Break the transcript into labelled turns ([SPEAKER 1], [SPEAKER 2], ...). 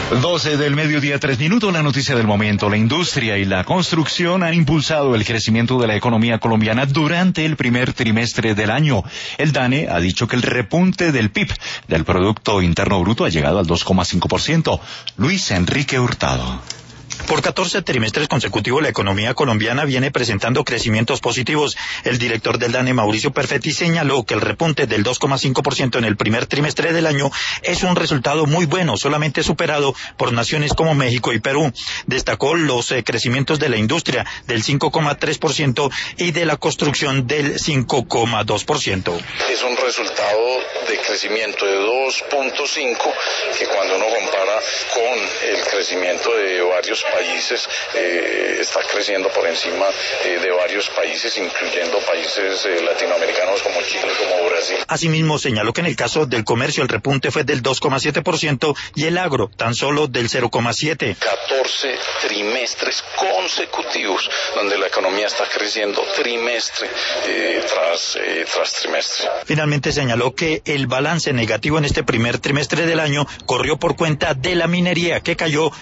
[SPEAKER 1] 12 del mediodía, 3 minutos, la noticia del momento. La industria y la construcción han impulsado el crecimiento de la economía colombiana durante el primer trimestre del año. El DANE ha dicho que el repunte del PIB, del Producto Interno Bruto, ha llegado al 2,5%. Luis Enrique Hurtado.
[SPEAKER 2] Por 14 trimestres consecutivos, la economía colombiana viene presentando crecimientos positivos. El director del DANE, Mauricio Perfetti, señaló que el repunte del 2,5% en el primer trimestre del año es un resultado muy bueno, solamente superado por naciones como México y Perú. Destacó los crecimientos de la industria del 5,3% y de la construcción del 5,2%.
[SPEAKER 3] Es un resultado de crecimiento de 2,5, que cuando uno compara con el crecimiento de varios países, está creciendo por encima de varios países, incluyendo países latinoamericanos como Chile, como Brasil.
[SPEAKER 2] Asimismo, señaló que en el caso del comercio el repunte fue del 2,7% y el agro tan solo del 0,7%.
[SPEAKER 3] 14 trimestres consecutivos donde la economía está creciendo trimestre tras trimestre.
[SPEAKER 2] Finalmente señaló que el balance negativo en este primer trimestre del año corrió por cuenta de la minería, que cayó